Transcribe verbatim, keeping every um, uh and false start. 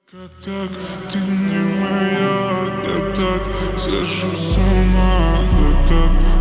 Как так, ты не моя, как так, схожу с ума, как так.